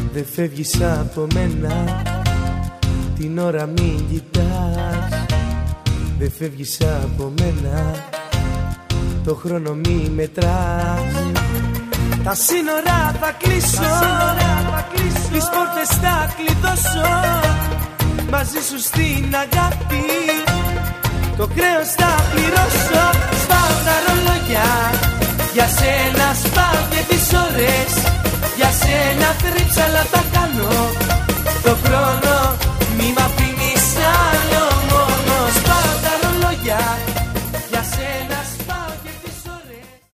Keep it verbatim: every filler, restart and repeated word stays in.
Δε φεύγεις από μένα, την ώρα μην κοιτάς. Δε φεύγεις από μένα, το χρόνο μη μετράς. Τα σύνορα θα κλείσω, τις πόρτες θα κλειδώσω. Μαζί σου στην αγάπη, το κρέος θα πληρώσω. Σπάω τα ρολόγια, για σένα σπάω και τις ώρες. Για σένα θρύψαλα τα κάνω.